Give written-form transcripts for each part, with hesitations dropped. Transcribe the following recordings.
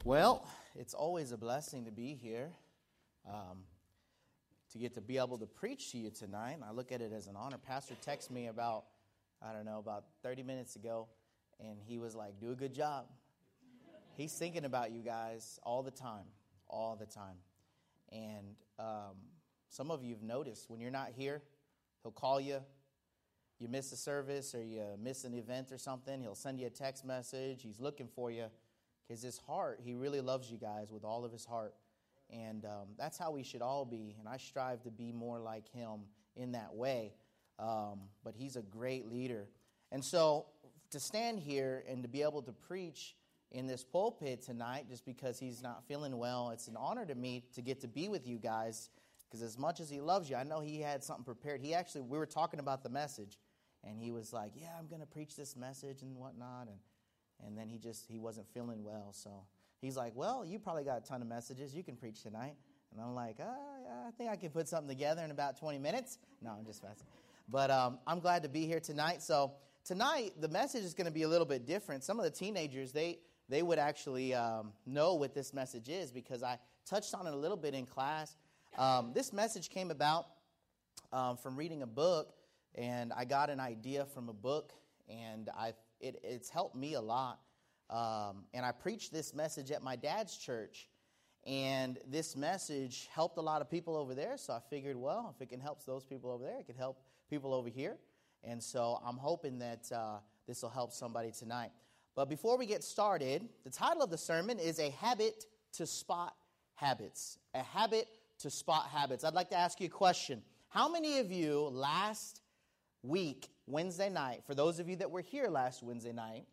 Well, it's always a blessing to be here, to get to be able to preach to you tonight. I look at it as an honor. Pastor texted me about 30 minutes ago, and he was like, do a good job. He's thinking about you guys all the time. And some of you have noticed when you're not here, he'll call you. You miss a service or you miss an event or something, he'll send you a text message. He's looking for you. Because his heart, he really loves you guys with all of his heart. And that's how we should all be. And I strive to be more like him in that way. But he's a great leader. And so to stand here and to be able to preach in this pulpit tonight, just because he's not feeling well, it's an honor to me to get to be with you guys. Because as much as he loves you, I know he had something prepared. We were talking about the message. And he was like, yeah, I'm going to preach this message and whatnot. And then he wasn't feeling well. So he's like, well, you probably got a ton of messages. You can preach tonight. And I'm like, I think I can put something together in about 20 minutes. No, I'm just messing. But I'm glad to be here tonight. So tonight, the message is going to be a little bit different. Some of the teenagers, they would actually know what this message is because I touched on it a little bit in class. This message came about from reading a book. And I got an idea from a book, and it's helped me a lot. And I preached this message at my dad's church, and this message helped a lot of people over there. So I figured, well, if it can help those people over there, it can help people over here. And so I'm hoping that this will help somebody tonight. But before we get started, the title of the sermon is A Habit to Spot Habits. A Habit to Spot Habits. I'd like to ask you a question. How many of you last week, Wednesday night, for those of you that were here last Wednesday night,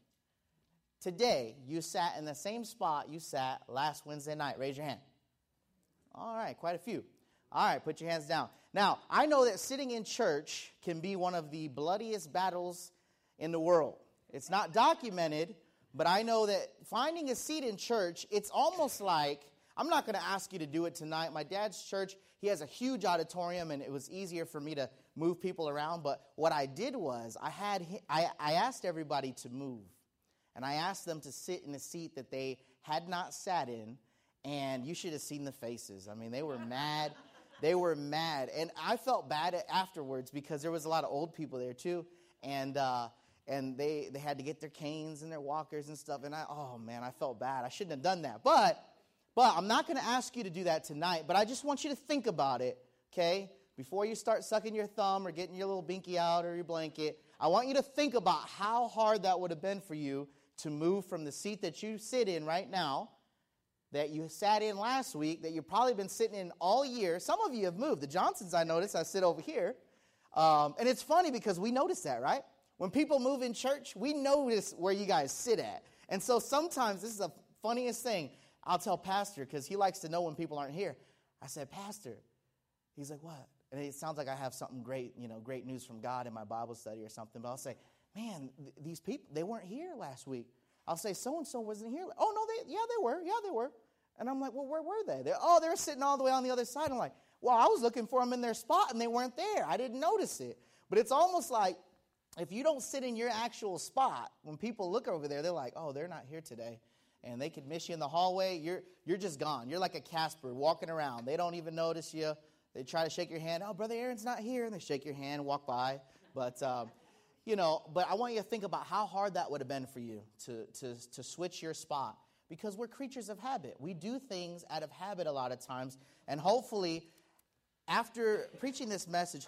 today you sat in the same spot you sat last Wednesday night? Raise your hand. All right, quite a few. All right, put your hands down. Now, I know that sitting in church can be one of the bloodiest battles in the world. It's not documented, but I know that finding a seat in church, it's almost like, I'm not going to ask you to do it tonight. My dad's church, he has a huge auditorium, and it was easier for me to move people around. But what I did was I asked everybody to move. And I asked them to sit in a seat that they had not sat in. And you should have seen the faces. I mean, they were mad. They were mad. And I felt bad afterwards because there was a lot of old people there too. And they had to get their canes and their walkers and stuff. And I felt bad. I shouldn't have done that. But I'm not going to ask you to do that tonight. But I just want you to think about it, okay? Before you start sucking your thumb or getting your little binky out or your blanket, I want you to think about how hard that would have been for you to move from the seat that you sit in right now, that you sat in last week, that you've probably been sitting in all year. Some of you have moved. The Johnsons, I noticed, I sit over here. And it's funny because we notice that, right? When people move in church, we notice where you guys sit at. And so sometimes, this is the funniest thing, I'll tell Pastor, because he likes to know when people aren't here. I said, Pastor. He's like, what? And it sounds like I have something great, great news from God in my Bible study or something. But I'll say, man, these people, they weren't here last week. I'll say, so-and-so wasn't here. Oh, no, they were. And I'm like, well, where were they? They were sitting all the way on the other side. I'm like, well, I was looking for them in their spot, and they weren't there. I didn't notice it. But it's almost like if you don't sit in your actual spot, when people look over there, they're like, oh, they're not here today. And they could miss you in the hallway. You're just gone. You're like a Casper walking around. They don't even notice you. They try to shake your hand. Oh, Brother Aaron's not here. And they shake your hand, walk by. But, but I want you to think about how hard that would have been for you to switch your spot. Because we're creatures of habit. We do things out of habit a lot of times. And hopefully, after preaching this message,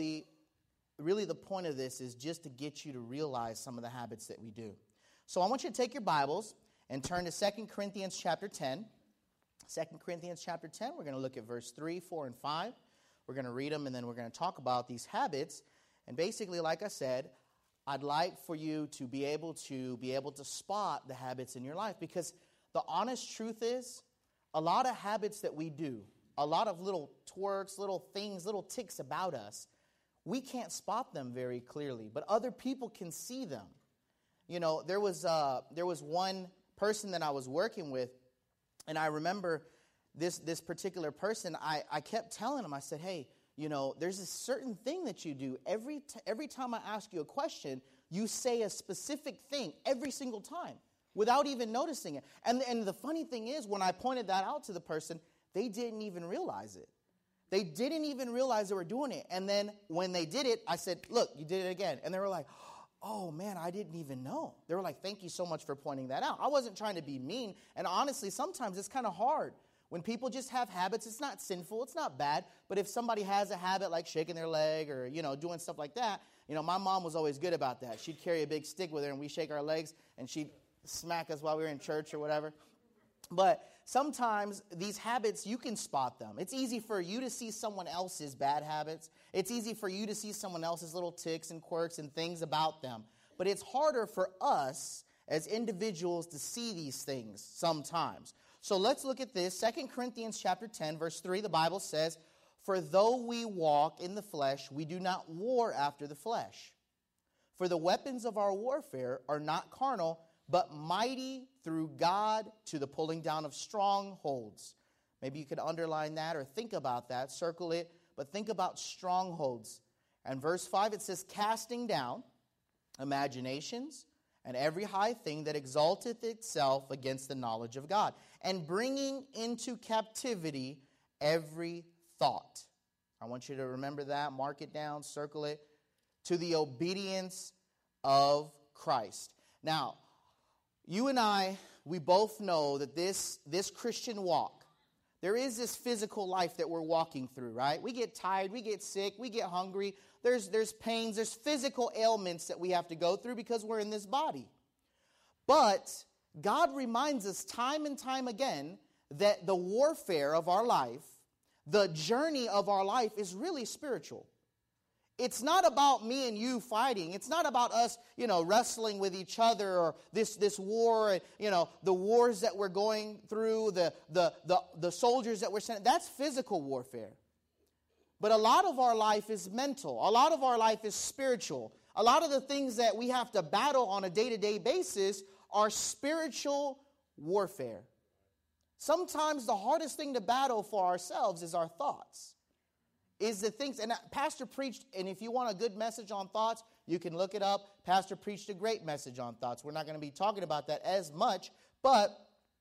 really the point of this is just to get you to realize some of the habits that we do. So I want you to take your Bibles and turn to 2 Corinthians chapter 10. 2 Corinthians chapter 10, we're going to look at verse 3, 4, and 5. We're going to read them, and then we're going to talk about these habits. And basically, like I said, I'd like for you to be able to spot the habits in your life. Because the honest truth is, a lot of habits that we do, a lot of little twerks, little things, little ticks about us, we can't spot them very clearly, but other people can see them. There was one person that I was working with, and I remember this particular person, I kept telling him, I said, hey, there's a certain thing that you do. Every time I ask you a question, you say a specific thing every single time. without even noticing it. And the funny thing is, when I pointed that out to the person, they didn't even realize it. They didn't even realize they were doing it. And then when they did it, I said, look, you did it again. And they were like, oh, man, I didn't even know. They were like, thank you so much for pointing that out. I wasn't trying to be mean. And honestly, sometimes it's kind of hard. When people just have habits, it's not sinful, it's not bad. But if somebody has a habit like shaking their leg or, doing stuff like that, my mom was always good about that. She'd carry a big stick with her and we shake our legs and she'd smack us while we were in church or whatever. But sometimes these habits, you can spot them. It's easy for you to see someone else's bad habits. It's easy for you to see someone else's little tics and quirks and things about them. But it's harder for us as individuals to see these things sometimes. So let's look at this. 2 Corinthians chapter 10, verse 3, the Bible says, "For though we walk in the flesh, we do not war after the flesh. For the weapons of our warfare are not carnal, but mighty through God to the pulling down of strongholds." Maybe you could underline that or think about that, circle it, but think about strongholds. And verse 5, it says, "Casting down imaginations and every high thing that exalteth itself against the knowledge of God, and bringing into captivity every thought." I want you to remember that, mark it down, circle it, "to the obedience of Christ." Now, you and I, we both know that this Christian walk, there is this physical life that we're walking through, right? We get tired, we get sick, we get hungry. There's pains, there's physical ailments that we have to go through because we're in this body. But God reminds us time and time again that the warfare of our life, the journey of our life is really spiritual. It's not about me and you fighting. It's not about us, wrestling with each other or this war, the wars that we're going through, the soldiers that we're sending. That's physical warfare. But a lot of our life is mental. A lot of our life is spiritual. A lot of the things that we have to battle on a day-to-day basis are spiritual warfare. Sometimes the hardest thing to battle for ourselves is our thoughts. Is the things, and Pastor preached, and if you want a good message on thoughts, you can look it up. Pastor preached a great message on thoughts. We're not going to be talking about that as much, but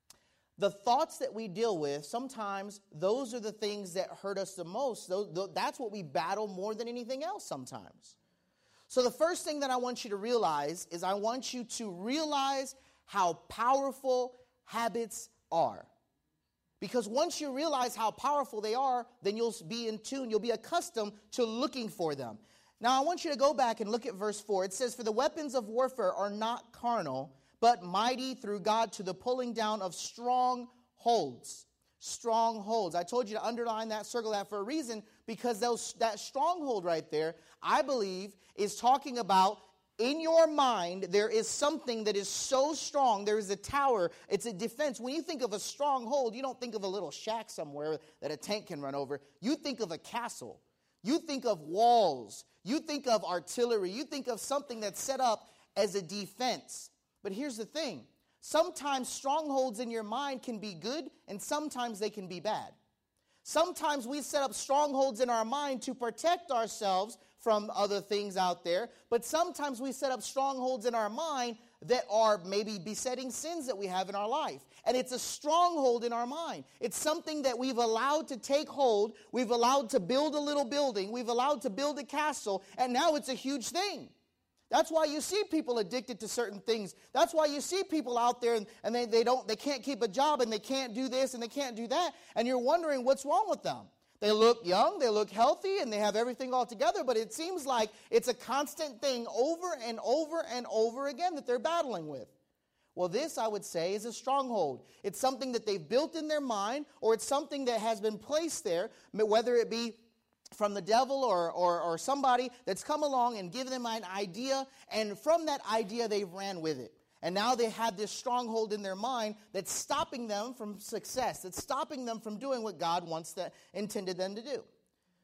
the thoughts that we deal with, sometimes those are the things that hurt us the most. That's what we battle more than anything else sometimes. So the first thing that I want you to realize is I want you to realize how powerful habits are. Because once you realize how powerful they are, then you'll be in tune, you'll be accustomed to looking for them. Now I want you to go back and look at verse 4. It says, "For the weapons of warfare are not carnal, but mighty through God to the pulling down of strongholds." Strongholds. I told you to underline that, circle that for a reason, because that stronghold right there, I believe, is talking about in your mind, there is something that is so strong. There is a tower. It's a defense. When you think of a stronghold, you don't think of a little shack somewhere that a tank can run over. You think of a castle. You think of walls. You think of artillery. You think of something that's set up as a defense. But here's the thing. Sometimes strongholds in your mind can be good, and sometimes they can be bad. Sometimes we set up strongholds in our mind to protect ourselves from other things out there, but sometimes we set up strongholds in our mind that are maybe besetting sins that we have in our life. And it's a stronghold in our mind. It's something that we've allowed to take hold. We've allowed to build a little building. We've allowed to build a castle, and now it's a huge thing. That's why you see people addicted to certain things. That's why you see people out there and they can't keep a job and they can't do this and they can't do that. And you're wondering what's wrong with them. They look young, they look healthy, and they have everything all together, but it seems like it's a constant thing over and over and over again that they're battling with. Well, this, I would say, is a stronghold. It's something that they've built in their mind, or it's something that has been placed there, whether it be from the devil or somebody that's come along and given them an idea, and from that idea they've ran with it. And now they have this stronghold in their mind that's stopping them from success, that's stopping them from doing what God intended them to do.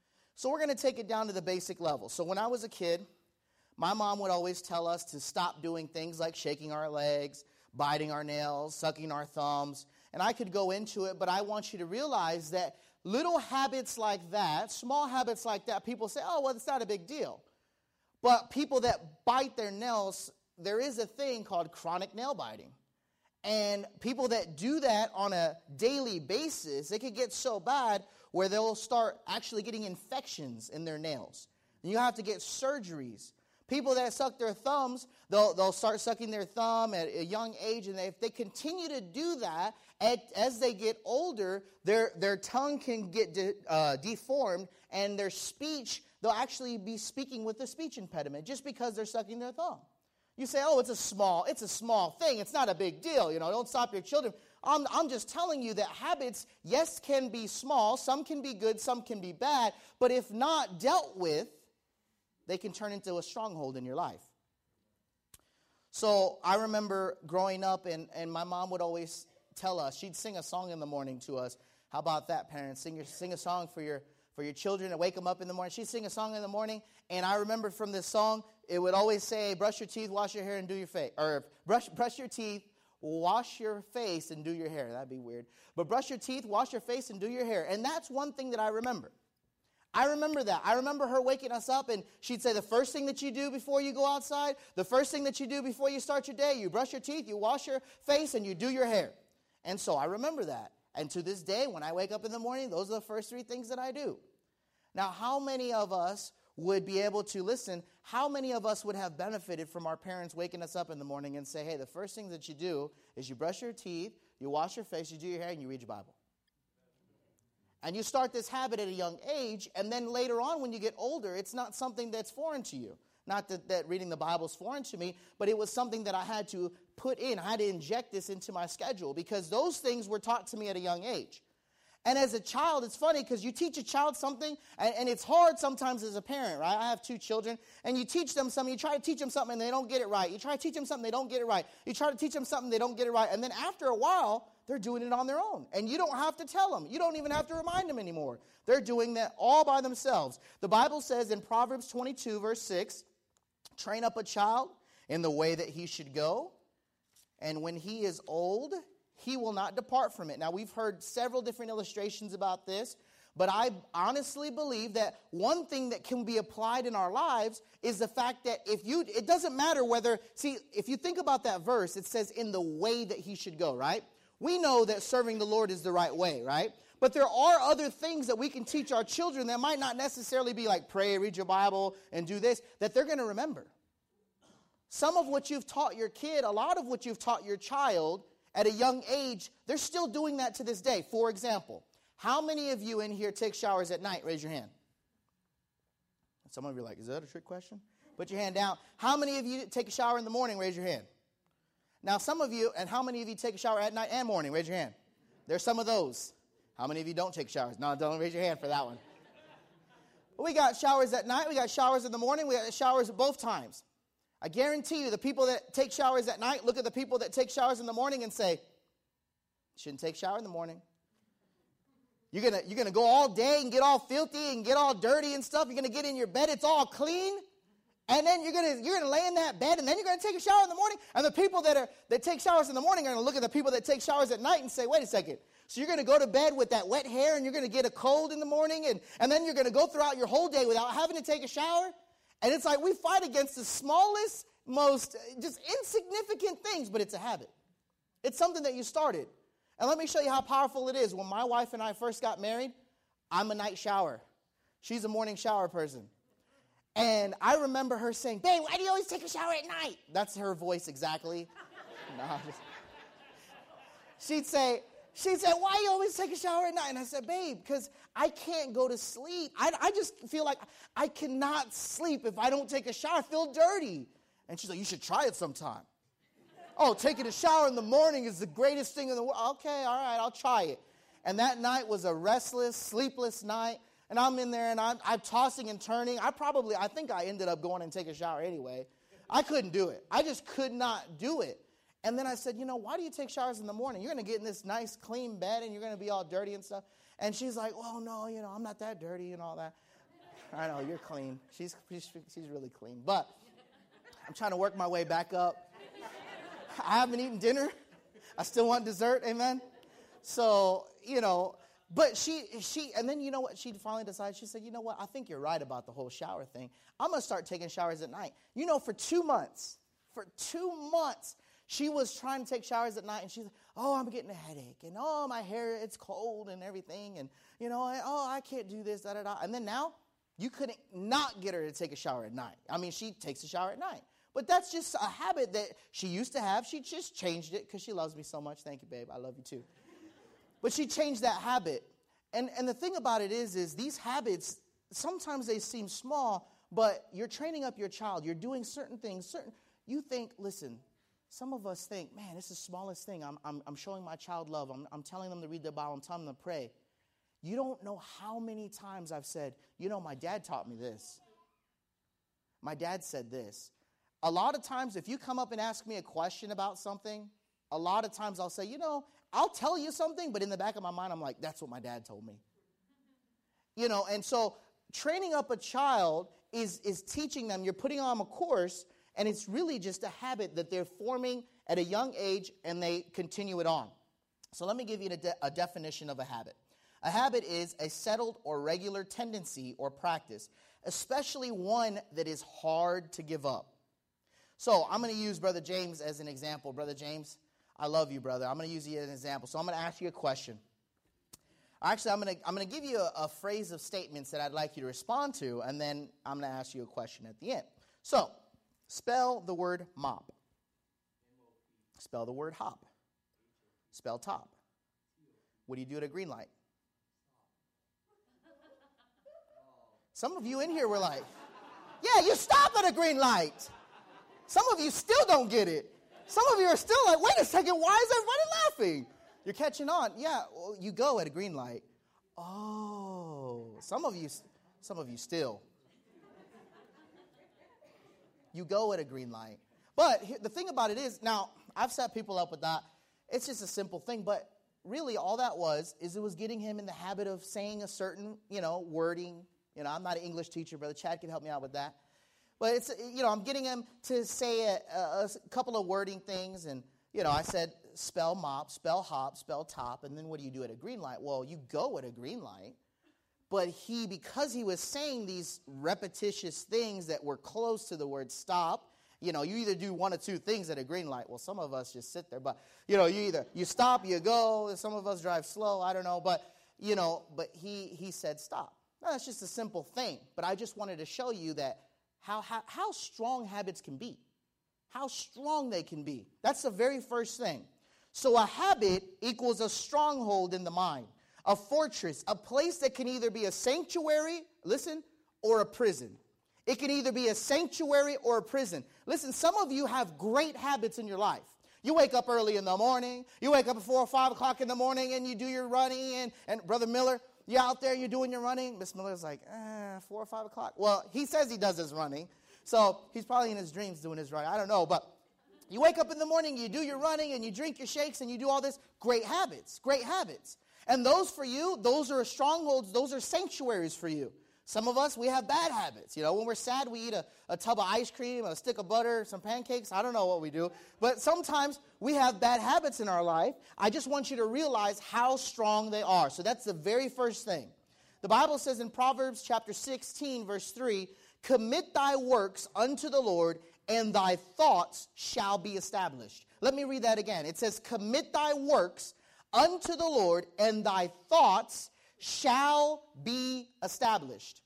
So we're going to take it down to the basic level. So when I was a kid, my mom would always tell us to stop doing things like shaking our legs, biting our nails, sucking our thumbs. And I could go into it, but I want you to realize that little habits like that, small habits like that, people say, oh, well, it's not a big deal. But people that bite their nails, there is a thing called chronic nail biting. And people that do that on a daily basis, it could get so bad where they'll start actually getting infections in their nails. And you have to get surgeries. People that suck their thumbs, they'll start sucking their thumb at a young age, and if they continue to do that, as they get older, their tongue can get deformed, and their speech, they'll actually be speaking with a speech impediment just because they're sucking their thumb. You say, oh, it's a small thing. It's not a big deal. Don't stop your children. I'm just telling you that habits, yes, can be small. Some can be good. Some can be bad. But if not dealt with, they can turn into a stronghold in your life. So I remember growing up, and my mom would always tell us, she'd sing a song in the morning to us. How about that, parents? Sing a song for your children and wake them up in the morning. She'd sing a song in the morning, and I remember from this song, it would always say, brush your teeth, wash your hair, and do your face. Or brush your teeth, wash your face, and do your hair. That'd be weird. But brush your teeth, wash your face, and do your hair. And that's one thing that I remember. I remember that. I remember her waking us up, and she'd say the first thing that you do before you go outside, the first thing that you do before you start your day, you brush your teeth, you wash your face, and you do your hair. And so I remember that. And to this day, when I wake up in the morning, those are the first three things that I do. Now, how many of us would be able to listen? How many of us would have benefited from our parents waking us up in the morning and say, hey, the first thing that you do is you brush your teeth, you wash your face, you do your hair, and you read your Bible? And you start this habit at a young age, and then later on when you get older, it's not something that's foreign to you. Not that reading the Bible is foreign to me, but it was something that I had to put in. I had to inject this into my schedule because those things were taught to me at a young age. And as a child, it's funny because you teach a child something, and it's hard sometimes as a parent, right? I have two children, and you teach them something. You try to teach them something, and they don't get it right. You try to teach them something, they don't get it right. You try to teach them something, they don't get it right. And then after a while, they're doing it on their own. And you don't have to tell them. You don't even have to remind them anymore. They're doing that all by themselves. The Bible says in Proverbs 22, verse 6, train up a child in the way that he should go, and when he is old, he will not depart from it. Now, we've heard several different illustrations about this, but I honestly believe that one thing that can be applied in our lives is the fact that it doesn't matter whether, if you think about that verse, it says in the way that he should go, right? We know that serving the Lord is the right way, right? But there are other things that we can teach our children that might not necessarily be like pray, read your Bible, and do this, that they're going to remember. Some of what you've taught your kid, a lot of what you've taught your child at a young age, they're still doing that to this day. For example, how many of you in here take showers at night? Raise your hand. Some of you are like, is that a trick question? Put your hand down. How many of you take a shower in the morning? Raise your hand. Now, some of you, and how many of you take a shower at night and morning? Raise your hand. There's some of those. How many of you don't take showers? No, don't raise your hand for that one. We got showers at night. We got showers in the morning. We got showers at both times. I guarantee you the people that take showers at night look at the people that take showers in the morning and say, shouldn't take a shower in the morning. You're gonna go all day and get all filthy and get all dirty and stuff. You're going to get in your bed. It's all clean. And then you're gonna lay in that bed, and then you're gonna take a shower in the morning. And the people that take showers in the morning are gonna look at the people that take showers at night and say, "Wait a second. So you're gonna go to bed with that wet hair, and you're gonna get a cold in the morning, and then you're gonna go throughout your whole day without having to take a shower?" And it's like we fight against the smallest, most just insignificant things, but it's a habit. It's something that you started. And let me show you how powerful it is. When my wife and I first got married, I'm a night shower. She's a morning shower person. And I remember her saying, "Babe, why do you always take a shower at night?" That's her voice exactly. She'd say, "Why do you always take a shower at night?" And I said, "Babe, because I can't go to sleep. I just feel like I cannot sleep if I don't take a shower. I feel dirty." And she's like, "You should try it sometime." "Oh, taking a shower in the morning is the greatest thing in the world." "Okay, all right, I'll try it." And that night was a restless, sleepless night. And I'm in there, and I'm tossing and turning. I think I ended up going and taking a shower anyway. I couldn't do it. I just could not do it. And then I said, "Why do you take showers in the morning? You're going to get in this nice, clean bed, and you're going to be all dirty and stuff." And she's like, "Oh, no, I'm not that dirty and all that." I know, you're clean. She's really clean. But I'm trying to work my way back up. I haven't eaten dinner. I still want dessert, amen? So, but and then you know what? She finally decided, she said, "You know what? I think you're right about the whole shower thing. I'm going to start taking showers at night." For 2 months, She was trying to take showers at night, and she's like, oh, I'm getting a headache, and oh, my hair, it's cold and everything, and, I can't do this, da-da-da. And then now, you couldn't not get her to take a shower at night. I mean, she takes a shower at night. But that's just a habit that she used to have. She just changed it because she loves me so much. Thank you, babe. I love you too. But she changed that habit. And the thing about it is these habits, sometimes they seem small, but you're training up your child. You're doing certain things. You think, listen, some of us think, man, it's the smallest thing. I'm showing my child love. I'm telling them to read their Bible. I'm telling them to pray. You don't know how many times I've said, my dad taught me this. My dad said this. A lot of times, if you come up and ask me a question about something, a lot of times I'll say, I'll tell you something, but in the back of my mind, I'm like, that's what my dad told me. And so training up a child is teaching them. You're putting on a course, and it's really just a habit that they're forming at a young age, and they continue it on. So let me give you a definition of a habit. A habit is a settled or regular tendency or practice, especially one that is hard to give up. So I'm going to use Brother James as an example. Brother James, I love you, brother. I'm going to use you as an example. So I'm going to ask you a question. Actually, I'm going to give you a phrase of statements that I'd like you to respond to, and then I'm going to ask you a question at the end. So, spell the word mop. Spell the word hop. Spell top. What do you do at a green light? Some of you in here were like, yeah, you stop at a green light. Some of you still don't get it. Some of you are still like, wait a second, why is everybody laughing? You're catching on. Yeah, well, you go at a green light. Oh, some of you still. You go at a green light. But the thing about it is, now, I've set people up with that. It's just a simple thing, but really all that was getting him in the habit of saying a certain, wording. I'm not an English teacher. Brother Chad can help me out with that. But it's, I'm getting him to say a couple of wording things. And, I said, spell mop, spell hop, spell top. And then what do you do at a green light? Well, you go at a green light. But because he was saying these repetitious things that were close to the word stop, you either do one or two things at a green light. Well, some of us just sit there. But, you stop, you go. Some of us drive slow. I don't know. But he said stop. Now, that's just a simple thing. But I just wanted to show you that how strong habits can be. How strong they can be. That's the very first thing. So a habit equals a stronghold in the mind. A fortress, a place that can either be a sanctuary, listen, or a prison. It can either be a sanctuary or a prison. Listen, some of you have great habits in your life. You wake up early in the morning. You wake up at 4 or 5 o'clock in the morning and you do your running. And Brother Miller, you're out there, you're doing your running. Miss Miller's like, 4 or 5 o'clock. Well, he says he does his running. So he's probably in his dreams doing his running. I don't know. But you wake up in the morning, you do your running, and you drink your shakes, and you do all this. Great habits. Great habits. And those for you, those are strongholds. Those are sanctuaries for you. Some of us, we have bad habits. When we're sad, we eat a tub of ice cream, a stick of butter, some pancakes. I don't know what we do. But sometimes we have bad habits in our life. I just want you to realize how strong they are. So that's the very first thing. The Bible says in Proverbs chapter 16, verse 3, commit thy works unto the Lord, and thy thoughts shall be established. Let me read that again. It says, commit thy works unto the Lord, and thy thoughts shall be established.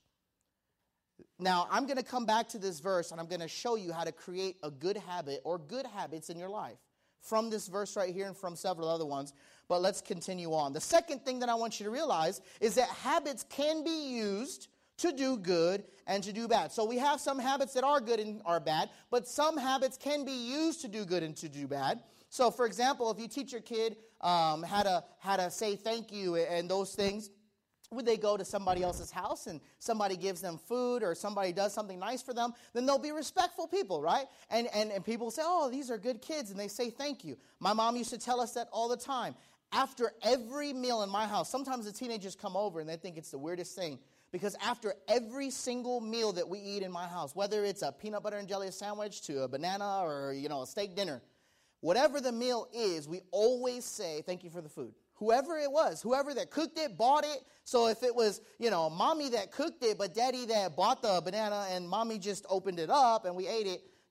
Now, I'm going to come back to this verse, and I'm going to show you how to create a good habit or good habits in your life from this verse right here and from several other ones. But let's continue on. The second thing that I want you to realize is that habits can be used to do good and to do bad. So we have some habits that are good and are bad, but some habits can be used to do good and to do bad. So, for example, if you teach your kid how to say thank you and those things, when they go to somebody else's house and somebody gives them food or somebody does something nice for them, then they'll be respectful people, right? And people say, oh, these are good kids, and they say thank you. My mom used to tell us that all the time. After every meal in my house, sometimes the teenagers come over and they think it's the weirdest thing, because after every single meal that we eat in my house, whether it's a peanut butter and jelly sandwich to a banana or, a steak dinner, whatever the meal is, we always say thank you for the food. Whoever it was, whoever that cooked it, bought it. So if it was, mommy that cooked it, but daddy that bought the banana and mommy just opened it up and we ate it,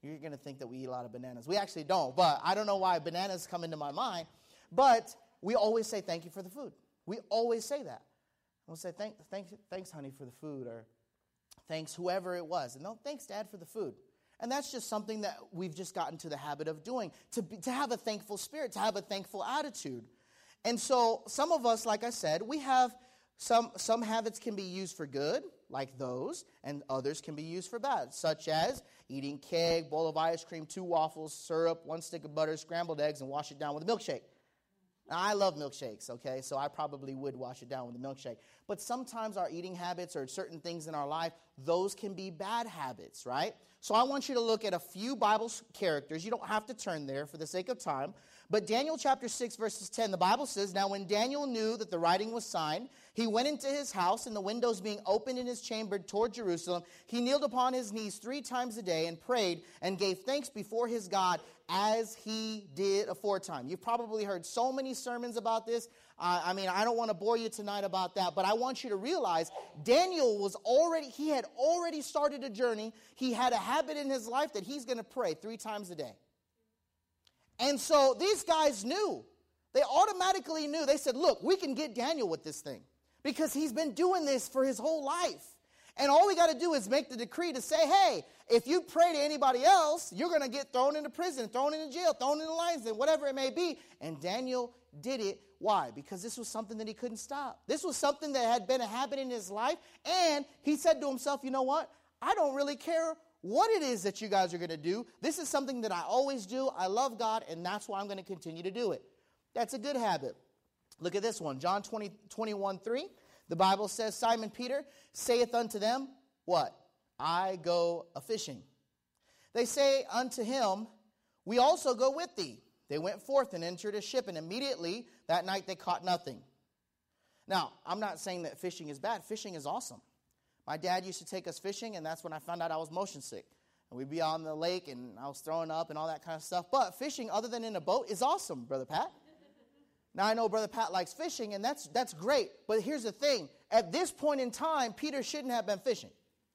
You're going to think that we eat a lot of bananas. We actually don't, but I don't know why bananas come into my mind. But we always say thank you for the food. We always say that. We'll say thanks, honey, for the food, or thanks, whoever it was. And no, thanks, Dad, for the food. And that's just something that we've just gotten to the habit of doing, to have a thankful spirit, to have a thankful attitude. And so some of us, like I said, we have some habits can be used for good, like those, and others can be used for bad, such as eating cake, bowl of ice cream, 2 waffles, syrup, 1 stick of butter, scrambled eggs, and wash it down with a milkshake. Now, I love milkshakes, okay, so I probably would wash it down with a milkshake. But sometimes our eating habits or certain things in our life, those can be bad habits, right? So I want you to look at a few Bible characters. You don't have to turn there for the sake of time. But Daniel chapter 6, verses 10, the Bible says, "Now when Daniel knew that the writing was signed, he went into his house, and the windows being opened in his chamber toward Jerusalem, he kneeled upon his knees 3 times a day and prayed and gave thanks before his God as he did aforetime." You've probably heard so many sermons about this. I don't want to bore you tonight about that, but I want you to realize Daniel he had already started a journey. He had a habit in his life that he's going to pray 3 times a day. And so these guys knew. They automatically knew. They said, look, we can get Daniel with this thing because he's been doing this for his whole life. And all we got to do is make the decree to say, hey, if you pray to anybody else, you're going to get thrown into prison, thrown into jail, thrown into lions, and whatever it may be. And Daniel did it. Why? Because this was something that he couldn't stop. This was something that had been a habit in his life. And he said to himself, you know what? I don't really care what it is that you guys are going to do. This is something that I always do. I love God, and that's why I'm going to continue to do it. That's a good habit. Look at this one. John 21:3. The Bible says, Simon Peter saith unto them, what? I go a-fishing. They say unto him, we also go with thee. They went forth and entered a ship, and immediately that night they caught nothing. Now, I'm not saying that fishing is bad. Fishing is awesome. My dad used to take us fishing, and that's when I found out I was motion sick. And we'd be on the lake, and I was throwing up and all that kind of stuff. But fishing, other than in a boat, is awesome, Brother Pat. Now, I know Brother Pat likes fishing, and that's great. But here's the thing. At this point in time, Peter shouldn't have been fishing.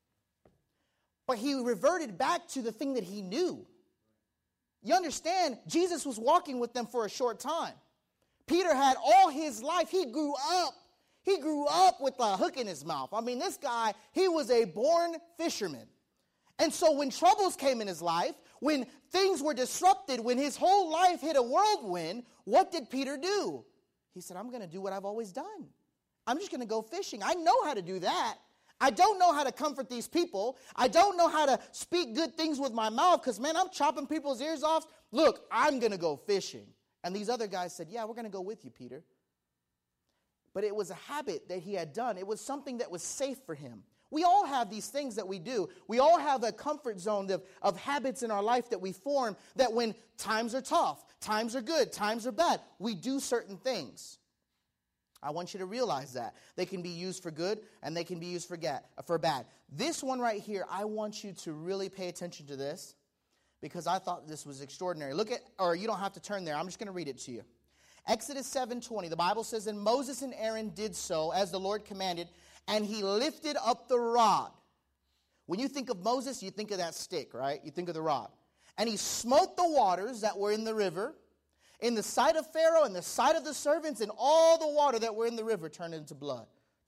But he reverted back to the thing that he knew. You understand, Jesus was walking with them for a short time. Peter had all his life, he grew up. He grew up with a hook in his mouth. I mean, this guy, he was a born fisherman. And so when troubles came in his life, when things were disrupted, when his whole life hit a whirlwind, what did Peter do? He said, I'm going to do what I've always done. I'm just going to go fishing. I know how to do that. I don't know how to comfort these people. I don't know how to speak good things with my mouth because, man, I'm chopping people's ears off. Look, I'm going to go fishing. And these other guys said, yeah, we're going to go with you, Peter. But it was a habit that he had done. It was something that was safe for him. We all have these things that we do. We all have a comfort zone of habits in our life that we form that when times are tough, times are good, times are bad, we do certain things. I want you to realize that. They can be used for good and they can be used for bad. This one right here, I want you to really pay attention to this because I thought this was extraordinary. Look at, or you don't have to turn there. I'm just going to read it to you. Exodus 7:20, the Bible says, and Moses and Aaron did so as the Lord commanded, and he lifted up the rod. When you think of Moses, you think of that stick, right? You think of the rod. And he smote the waters that were in the river, in the sight of Pharaoh, in the sight of the servants, and all the water that were in the river turned to blood.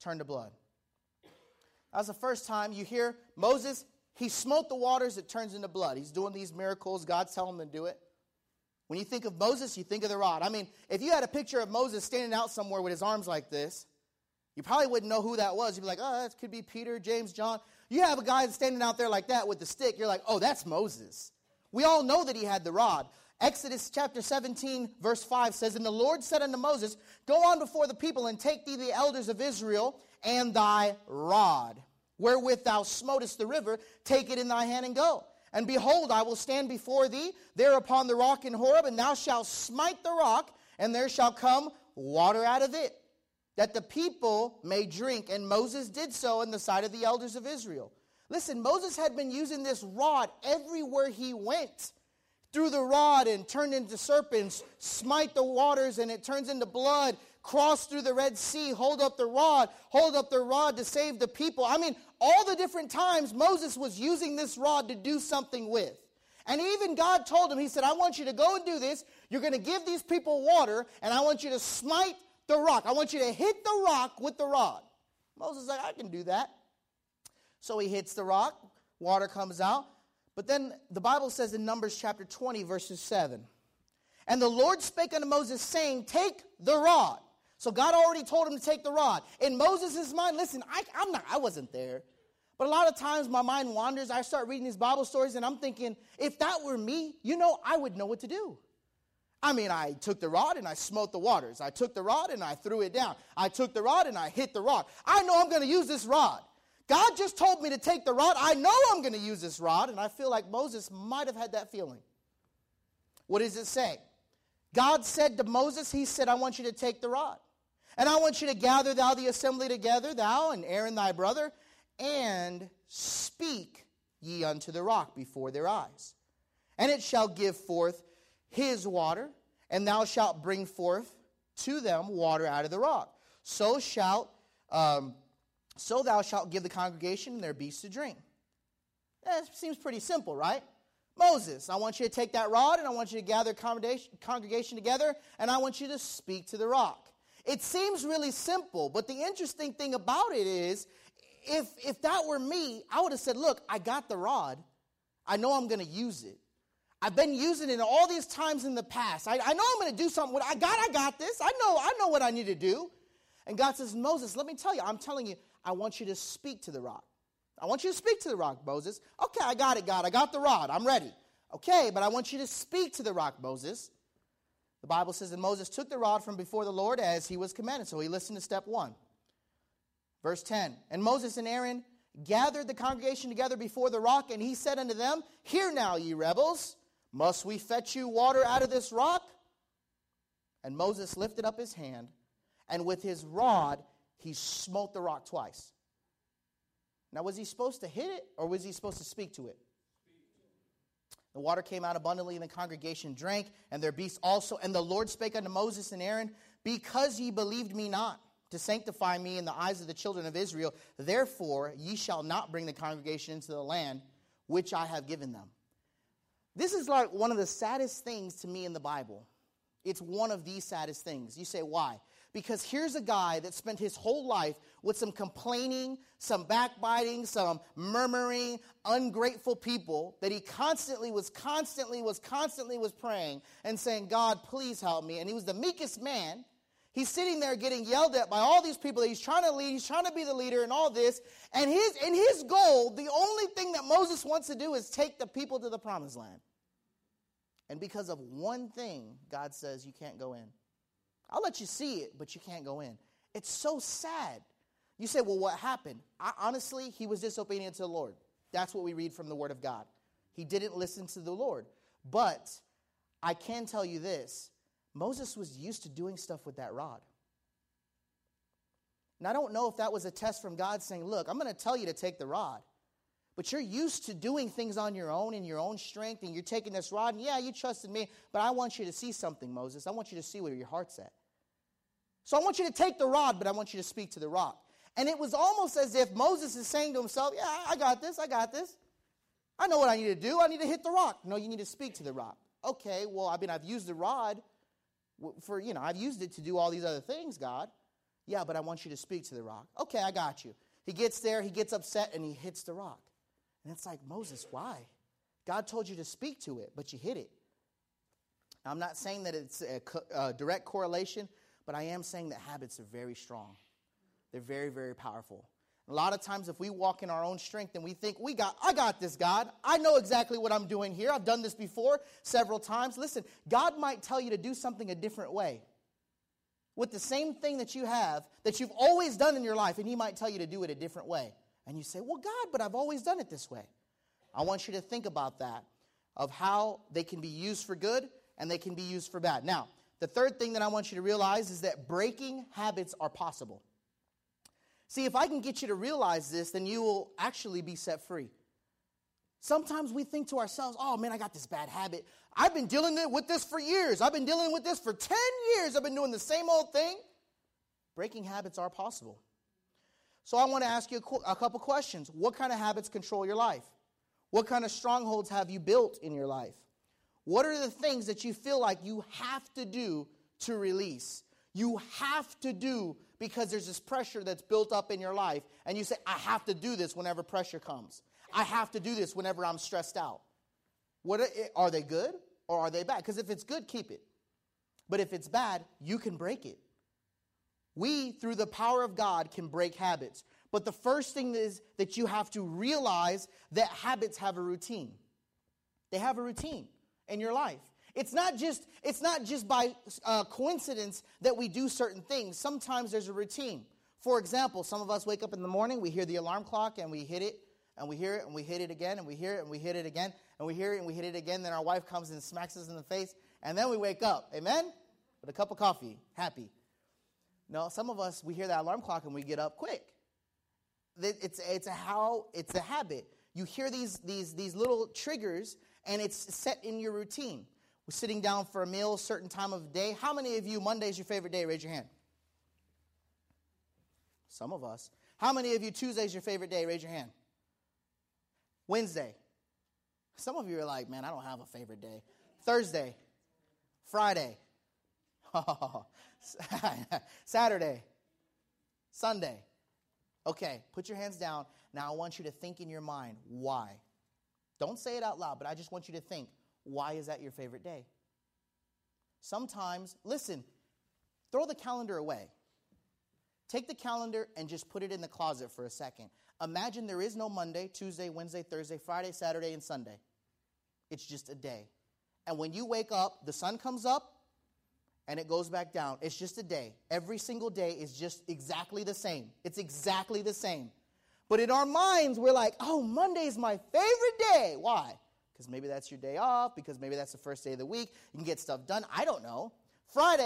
That's the first time you hear Moses, he smote the waters, it turns into blood. He's doing these miracles. God's telling him to do it. When you think of Moses, you think of the rod. I mean, if you had a picture of Moses standing out somewhere with his arms like this, you probably wouldn't know who that was. You'd be like, oh, that could be Peter, James, John. You have a guy standing out there like that with the stick. You're like, oh, that's Moses. We all know that he had the rod. Exodus chapter 17, verse 5 says, and the Lord said unto Moses, go on before the people and take thee the elders of Israel and thy rod, wherewith thou smotest the river, take it in thy hand and go. And behold, I will stand before thee there upon the rock in Horeb, and thou shalt smite the rock, and there shall come water out of it, that the people may drink. And Moses did so in the sight of the elders of Israel. Listen, Moses had been using this rod everywhere he went. Threw the rod and turned into serpents, smite the waters and it turns into blood, cross through the Red Sea, hold up the rod to save the people. I mean, all the different times Moses was using this rod to do something with. And even God told him, he said, I want you to go and do this. You're going to give these people water, and I want you to smite the rock. I want you to hit the rock with the rod. Moses is like, I can do that. So he hits the rock. Water comes out. But then the Bible says in Numbers chapter 20, verses 7, and the Lord spake unto Moses, saying, take the rod. So God already told him to take the rod. In Moses' mind, listen, I wasn't there. But a lot of times my mind wanders. I start reading these Bible stories, and I'm thinking, if that were me, I would know what to do. I mean, I took the rod and I smote the waters. I took the rod and I threw it down. I took the rod and I hit the rock. I know I'm going to use this rod. God just told me to take the rod. I know I'm going to use this rod. And I feel like Moses might have had that feeling. What does it say? God said to Moses, he said, I want you to take the rod. And I want you to gather thou the assembly together, thou and Aaron thy brother, and speak ye unto the rock before their eyes. And it shall give forth his water, and thou shalt bring forth to them water out of the rock. So thou shalt give the congregation their beasts to drink. That seems pretty simple, right? Moses, I want you to take that rod, and I want you to gather congregation together, and I want you to speak to the rock. It seems really simple, but the interesting thing about it is, if that were me, I would have said, look, I got the rod. I know I'm going to use it. I've been using it all these times in the past. I know I'm going to do something. I got this. I know what I need to do. And God says, Moses, let me tell you. I'm telling you, I want you to speak to the rock. I want you to speak to the rock, Moses. Okay, I got it, God. I got the rod. I'm ready. Okay, but I want you to speak to the rock, Moses. The Bible says that Moses took the rod from before the Lord as he was commanded. So he listened to step 1. Verse 10, and Moses and Aaron gathered the congregation together before the rock, and he said unto them, hear now, ye rebels, must we fetch you water out of this rock? And Moses lifted up his hand, and with his rod he smote the rock twice. Now, was he supposed to hit it, or was he supposed to speak to it? The water came out abundantly, and the congregation drank, and their beasts also. And the Lord spake unto Moses and Aaron, because ye believed me not, to sanctify me in the eyes of the children of Israel, therefore ye shall not bring the congregation into the land which I have given them. This is like one of the saddest things to me in the Bible. It's one of the saddest things. You say, why? Because here's a guy that spent his whole life with some complaining, some backbiting, some murmuring, ungrateful people that he constantly was praying and saying, God, please help me. And he was the meekest man. He's sitting there getting yelled at by all these people that he's trying to lead. He's trying to be the leader and all this. And his goal, the only thing that Moses wants to do is take the people to the promised land. And because of one thing, God says you can't go in. I'll let you see it, but you can't go in. It's so sad. You say, well, what happened? Honestly, he was disobedient to the Lord. That's what we read from the Word of God. He didn't listen to the Lord. But I can tell you this. Moses was used to doing stuff with that rod. And I don't know if that was a test from God saying, look, I'm going to tell you to take the rod. But you're used to doing things on your own in your own strength, and you're taking this rod, and yeah, you trusted me, but I want you to see something, Moses. I want you to see where your heart's at. So I want you to take the rod, but I want you to speak to the rock. And it was almost as if Moses is saying to himself, yeah, I got this. I know what I need to do. I need to hit the rock. No, you need to speak to the rock. Okay, well, I've used the rod I've used it to do all these other things, God. Yeah, but I want you to speak to the rock. Okay, I got you. He gets there, he gets upset, and he hits the rock. And it's like, Moses, why? God told you to speak to it, but you hit it. Now, I'm not saying that it's a direct correlation, but I am saying that habits are very strong. They're very, very powerful. A lot of times if we walk in our own strength and we think, I got this, God. I know exactly what I'm doing here. I've done this before several times. Listen, God might tell you to do something a different way with the same thing that you have, that you've always done in your life, and he might tell you to do it a different way. And you say, well, God, but I've always done it this way. I want you to think about that, of how they can be used for good and they can be used for bad. Now, the third thing that I want you to realize is that breaking habits are possible. See, if I can get you to realize this, then you will actually be set free. Sometimes we think to ourselves, oh, man, I got this bad habit. I've been dealing with this for years. I've been dealing with this for 10 years. I've been doing the same old thing. Breaking habits are possible. So I want to ask you a couple questions. What kind of habits control your life? What kind of strongholds have you built in your life? What are the things that you feel like you have to do to release? You have to do because there's this pressure that's built up in your life, and you say, I have to do this whenever pressure comes. I have to do this whenever I'm stressed out. Are they good or are they bad? Because if it's good, keep it. But if it's bad, you can break it. We, through the power of God, can break habits. But the first thing is that you have to realize that habits have a routine. They have a routine in your life. It's not just by coincidence that we do certain things. Sometimes there's a routine. For example, some of us wake up in the morning, we hear the alarm clock, and we hit it, and we hear it, and we hit it again, and we hear it, and we hit it again, and we hear it, and we hit it again. Then our wife comes and smacks us in the face, and then we wake up. Amen? With a cup of coffee, happy. No, some of us, we hear that alarm clock, and we get up quick. It's a habit. You hear these little triggers, and it's set in your routine. We're sitting down for a meal, a certain time of day. How many of you, Monday is your favorite day? Raise your hand. Some of us. How many of you, Tuesday is your favorite day? Raise your hand. Wednesday. Some of you are like, man, I don't have a favorite day. Thursday. Friday. Saturday. Sunday. Okay, put your hands down. Now I want you to think in your mind, why? Don't say it out loud, but I just want you to think, why is that your favorite day? Sometimes, listen, throw the calendar away. Take the calendar and just put it in the closet for a second. Imagine there is no Monday, Tuesday, Wednesday, Thursday, Friday, Saturday, and Sunday. It's just a day. And when you wake up, the sun comes up and it goes back down. It's just a day. Every single day is just exactly the same. It's exactly the same. But in our minds, we're like, oh, Monday is my favorite day. Why? Because maybe that's your day off, because maybe that's the first day of the week. You can get stuff done. I don't know. Friday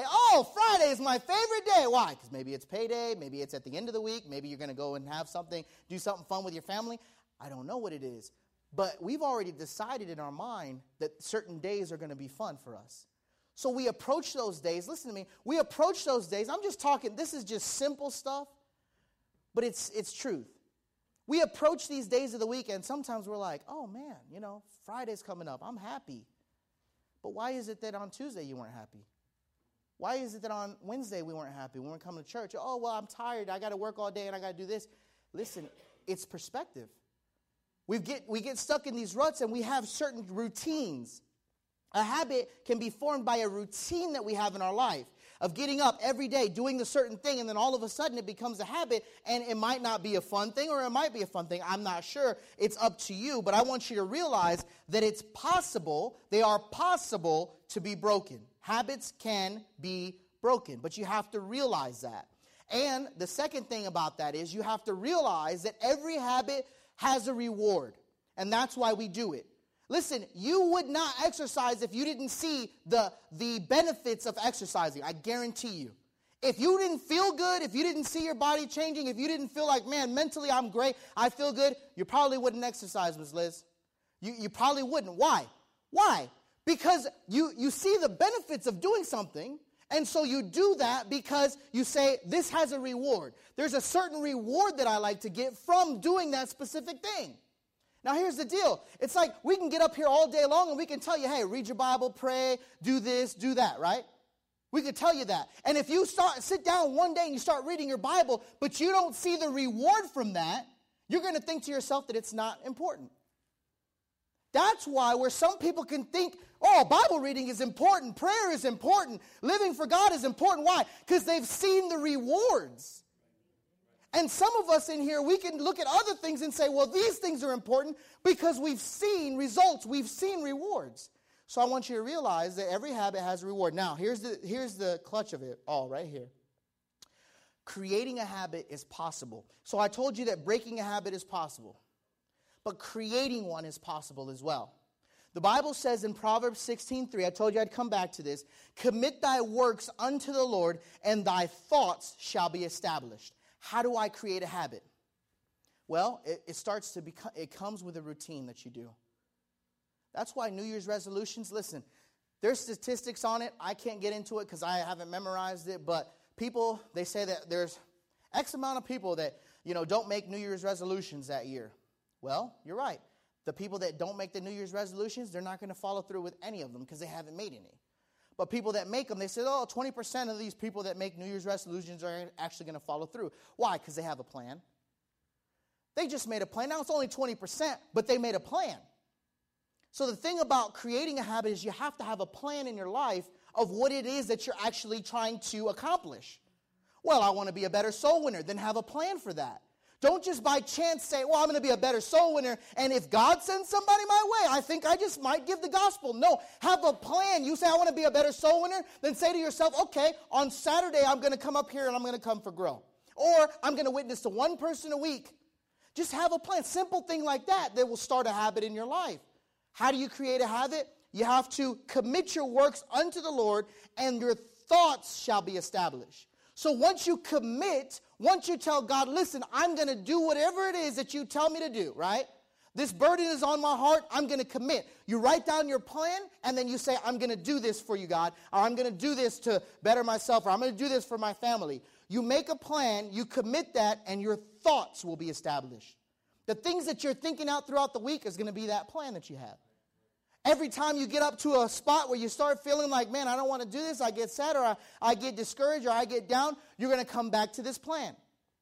is my favorite day. Why? Because maybe it's payday, maybe it's at the end of the week, maybe you're going to go and have something, do something fun with your family. I don't know what it is. But we've already decided in our mind that certain days are going to be fun for us. So we approach those days. Listen to me. We approach those days. I'm just talking, this is just simple stuff, but it's truth. We approach these days of the week, and sometimes we're like, oh, man, Friday's coming up. I'm happy. But why is it that on Tuesday you weren't happy? Why is it that on Wednesday we weren't happy? We weren't coming to church. Oh, well, I'm tired. I got to work all day, and I got to do this. Listen, it's perspective. We get stuck in these ruts, and we have certain routines. A habit can be formed by a routine that we have in our life of getting up every day, doing a certain thing, and then all of a sudden it becomes a habit, and it might not be a fun thing, or it might be a fun thing. I'm not sure. It's up to you, but I want you to realize that it's possible, they are possible to be broken. Habits can be broken, but you have to realize that. And the second thing about that is you have to realize that every habit has a reward, and that's why we do it. Listen, you would not exercise if you didn't see the benefits of exercising. I guarantee you. If you didn't feel good, if you didn't see your body changing, if you didn't feel like, man, mentally I'm great, I feel good, you probably wouldn't exercise, Ms. Liz. You probably wouldn't. Why? Why? Because you see the benefits of doing something, and so you do that because you say, this has a reward. There's a certain reward that I like to get from doing that specific thing. Now, here's the deal. It's like we can get up here all day long and we can tell you, hey, read your Bible, pray, do this, do that, right? We could tell you that. And if you sit down one day and you start reading your Bible, but you don't see the reward from that, you're going to think to yourself that it's not important. That's why where some people can think, oh, Bible reading is important, prayer is important, living for God is important. Why? Because they've seen the rewards. And some of us in here, we can look at other things and say, well, these things are important because we've seen results, we've seen rewards. So I want you to realize that every habit has a reward. Now, here's the clutch of it all right here. Creating a habit is possible. So I told you that breaking a habit is possible. But creating one is possible as well. The Bible says in Proverbs 16:3, I told you I'd come back to this, commit thy works unto the Lord, and thy thoughts shall be established. How do I create a habit? Well, it comes with a routine that you do. That's why New Year's resolutions, listen, there's statistics on it. I can't get into it because I haven't memorized it, but people, they say that there's X amount of people that, don't make New Year's resolutions that year. Well, you're right. The people that don't make the New Year's resolutions, they're not going to follow through with any of them because they haven't made any. But people that make them, they say, 20% of these people that make New Year's resolutions are actually going to follow through. Why? Because they have a plan. They just made a plan. Now it's only 20%, but they made a plan. So the thing about creating a habit is you have to have a plan in your life of what it is that you're actually trying to accomplish. Well, I want to be a better soul winner. Then have a plan for that. Don't just by chance say, well, I'm going to be a better soul winner, and if God sends somebody my way, I think I just might give the gospel. No, have a plan. You say, I want to be a better soul winner, then say to yourself, okay, on Saturday I'm going to come up here and I'm going to come for Grow. Or I'm going to witness to one person a week. Just have a plan. Simple thing like that will start a habit in your life. How do you create a habit? You have to commit your works unto the Lord, and your thoughts shall be established. So once you commit, once you tell God, listen, I'm going to do whatever it is that you tell me to do, right? This burden is on my heart. I'm going to commit. You write down your plan, and then you say, I'm going to do this for you, God, or I'm going to do this to better myself, or I'm going to do this for my family. You make a plan, you commit that, and your thoughts will be established. The things that you're thinking out throughout the week is going to be that plan that you have. Every time you get up to a spot where you start feeling like, man, I don't want to do this, I get sad, or I get discouraged, or I get down, you're going to come back to this plan.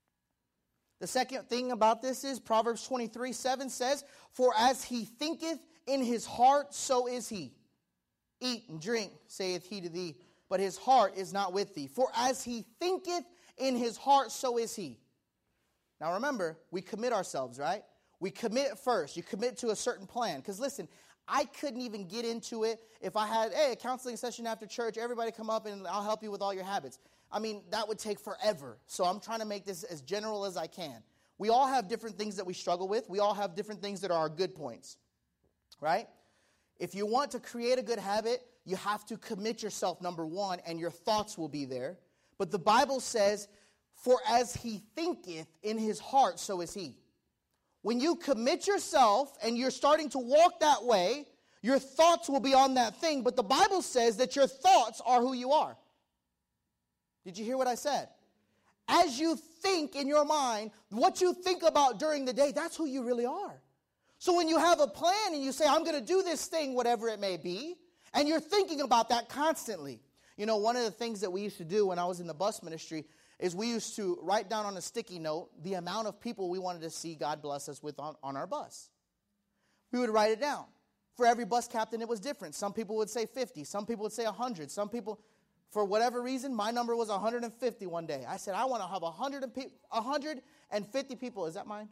The second thing about this is Proverbs 23:7 says, for as he thinketh in his heart, so is he. Eat and drink, saith he to thee, but his heart is not with thee. For as he thinketh in his heart, so is he. Now remember, we commit ourselves, right? We commit first. You commit to a certain plan. Because listen, I couldn't even get into it if I had, a counseling session after church, everybody come up and I'll help you with all your habits. I mean, that would take forever. So I'm trying to make this as general as I can. We all have different things that we struggle with. We all have different things that are our good points, right? If you want to create a good habit, you have to commit yourself, number one, and your thoughts will be there. But the Bible says, for as he thinketh in his heart, so is he. When you commit yourself and you're starting to walk that way, your thoughts will be on that thing. But the Bible says that your thoughts are who you are. Did you hear what I said? As you think in your mind, what you think about during the day, that's who you really are. So when you have a plan and you say, I'm going to do this thing, whatever it may be, and you're thinking about that constantly. You know, one of the things that we used to do when I was in the bus ministry is we used to write down on a sticky note the amount of people we wanted to see God bless us with on our bus. We would write it down. For every bus captain, it was different. Some people would say 50. Some people would say 100. Some people, for whatever reason, my number was 150 one day. I said, I want to have 150 people. Is that mine?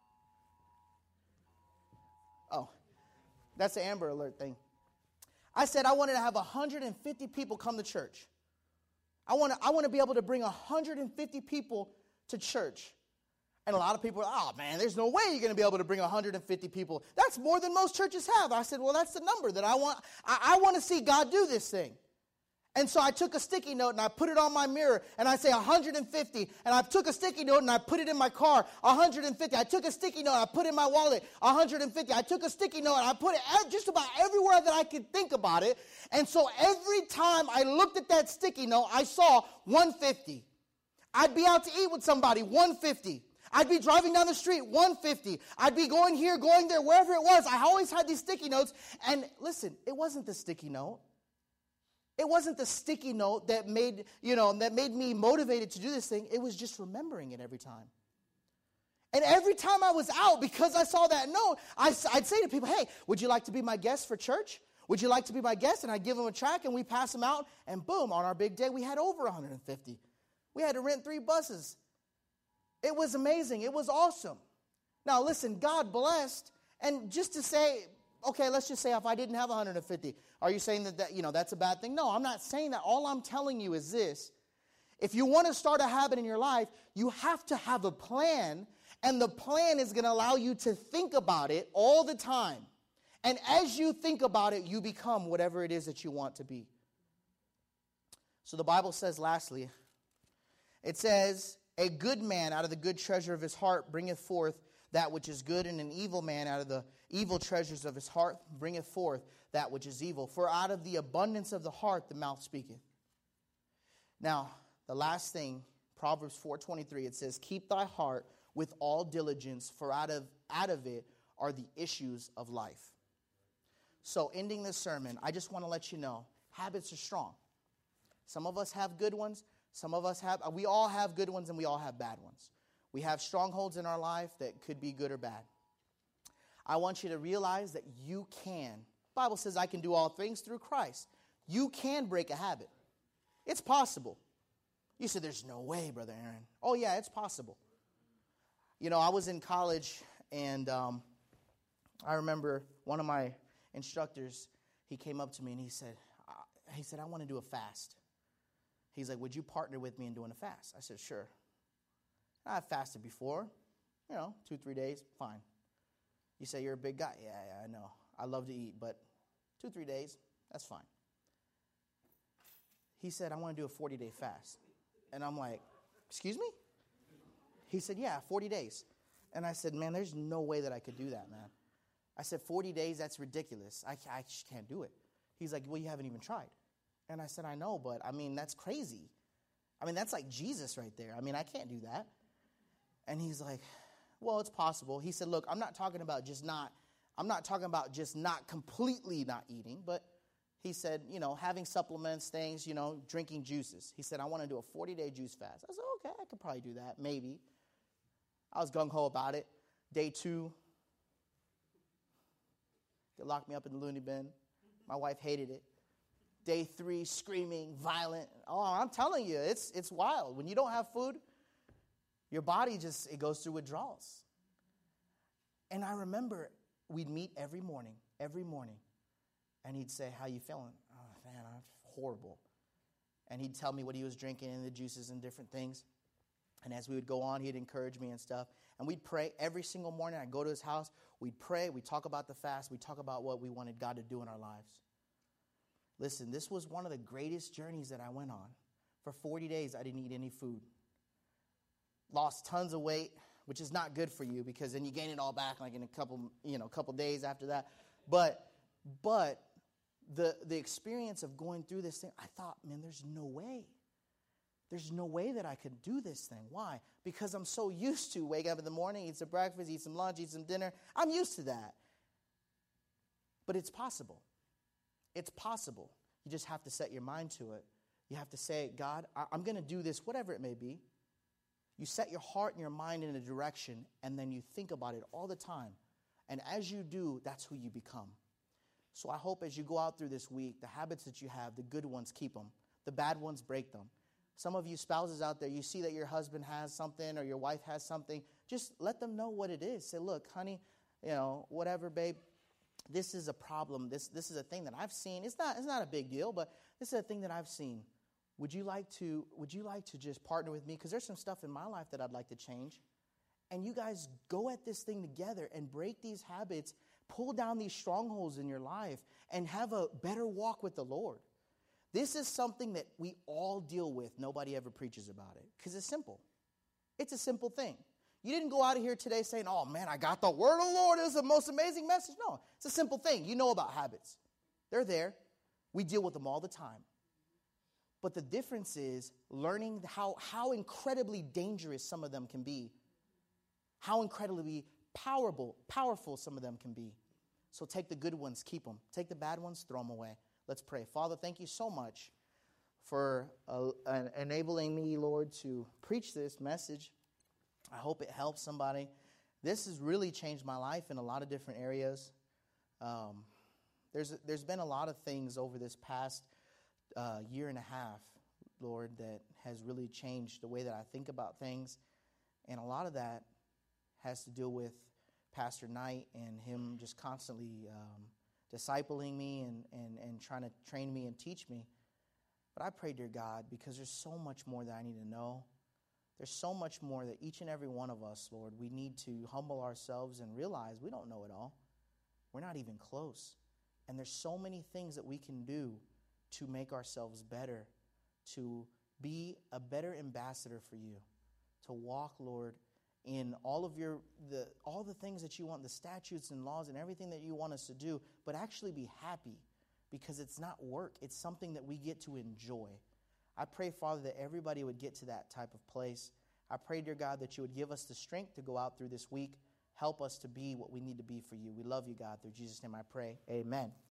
Oh, that's the Amber Alert thing. I said I wanted to have 150 people come to church. I want to be able to bring 150 people to church. And a lot of people are, oh man, there's no way you're going to be able to bring 150 people. That's more than most churches have. I said, well, that's the number that I want. I want to see God do this thing. And so I took a sticky note and I put it on my mirror and I say 150. And I took a sticky note and I put it in my car, 150. I took a sticky note and I put it in my wallet, 150. I took a sticky note and I put it just about everywhere that I could think about it. And so every time I looked at that sticky note, I saw 150. I'd be out to eat with somebody, 150. I'd be driving down the street, 150. I'd be going here, going there, wherever it was. I always had these sticky notes. And listen, it wasn't the sticky note. It wasn't the sticky note that made me motivated to do this thing. It was just remembering it every time. And every time I was out, because I saw that note, I'd say to people, hey, would you like to be my guest for church? Would you like to be my guest? And I'd give them a track and we pass them out. And boom, on our big day, we had over 150. We had to rent 3 buses. It was amazing. It was awesome. Now listen, God blessed. And just to say, okay, let's just say if I didn't have 150, are you saying that that's a bad thing? No, I'm not saying that. All I'm telling you is this. If you want to start a habit in your life, you have to have a plan, and the plan is going to allow you to think about it all the time. And as you think about it, you become whatever it is that you want to be. So the Bible says, lastly, it says, a good man out of the good treasure of his heart bringeth forth that which is good, and an evil man out of the evil treasures of his heart bringeth forth that which is evil. For out of the abundance of the heart the mouth speaketh. Now, the last thing, Proverbs 4:23, it says, keep thy heart with all diligence, for out of it are the issues of life. So ending this sermon, I just want to let you know, habits are strong. Some of us have good ones. We all have good ones and we all have bad ones. We have strongholds in our life that could be good or bad. I want you to realize that you can. The Bible says I can do all things through Christ. You can break a habit. It's possible. You said, there's no way, Brother Aaron. Oh, yeah, it's possible. You know, I was in college, and I remember one of my instructors, he came up to me, and he said, I want to do a fast. He's like, would you partner with me in doing a fast? I said, sure. I've fasted before, 2-3 days, fine. You say you're a big guy. Yeah, I know. I love to eat, but 2-3 days, that's fine. He said, I want to do a 40-day fast. And I'm like, excuse me? He said, yeah, 40 days. And I said, man, there's no way that I could do that, man. I said, 40 days, that's ridiculous. I just can't do it. He's like, well, you haven't even tried. And I said, I know, but, that's crazy. That's like Jesus right there. I can't do that. And he's like, well, it's possible. He said, look, I'm not talking about just not completely not eating, but he said, having supplements, things, drinking juices. He said, I want to do a 40-day juice fast. I said, okay, I could probably do that, maybe. I was gung-ho about it. Day 2, they locked me up in the loony bin. My wife hated it. Day 3, screaming, violent. Oh, I'm telling you, it's wild. When you don't have food, your body it goes through withdrawals. And I remember we'd meet every morning. And he'd say, how you feeling? Oh, man, I'm horrible. And he'd tell me what he was drinking and the juices and different things. And as we would go on, he'd encourage me and stuff. And we'd pray every single morning. I'd go to his house. We'd pray. We'd talk about the fast. We'd talk about what we wanted God to do in our lives. Listen, this was one of the greatest journeys that I went on. For 40 days, I didn't eat any food. Lost tons of weight, which is not good for you because then you gain it all back like in a couple days after that. But the experience of going through this thing, I thought, man, there's no way. There's no way that I could do this thing. Why? Because I'm so used to wake up in the morning, eat some breakfast, eat some lunch, eat some dinner. I'm used to that. But it's possible. It's possible. You just have to set your mind to it. You have to say, God, I'm going to do this, whatever it may be. You set your heart and your mind in a direction, and then you think about it all the time. And as you do, that's who you become. So I hope as you go out through this week, the habits that you have, the good ones, keep them. The bad ones, break them. Some of you spouses out there, you see that your husband has something or your wife has something. Just let them know what it is. Say, look, honey, whatever, babe. This is a problem. This is a thing that I've seen. It's not a big deal, but this is a thing that I've seen. Would you like to just partner with me? Because there's some stuff in my life that I'd like to change. And you guys go at this thing together and break these habits, pull down these strongholds in your life, and have a better walk with the Lord. This is something that we all deal with. Nobody ever preaches about it because it's simple. It's a simple thing. You didn't go out of here today saying, oh, man, I got the word of the Lord. It was the most amazing message. No, it's a simple thing. You know about habits. They're there. We deal with them all the time. But the difference is learning how incredibly dangerous some of them can be, how incredibly powerful some of them can be. So take the good ones, keep them. Take the bad ones, throw them away. Let's pray. Father, thank you so much for enabling me, Lord, to preach this message. I hope it helps somebody. This has really changed my life in a lot of different areas. There's been a lot of things over this past year and a half, Lord, that has really changed the way that I think about things. And a lot of that has to do with Pastor Knight and him just constantly discipling me and trying to train me and teach me. But I pray, dear God, because there's so much more that I need to know. There's so much more that each and every one of us, Lord, we need to humble ourselves and realize we don't know it all. We're not even close. And there's so many things that we can do to make ourselves better, to be a better ambassador for you, to walk, Lord, in all the things that you want, the statutes and laws and everything that you want us to do, but actually be happy because it's not work. It's something that we get to enjoy. I pray, Father, that everybody would get to that type of place. I pray, dear God, that you would give us the strength to go out through this week, Help us to be what we need to be for you. We love you, God. Through Jesus' name I pray. Amen.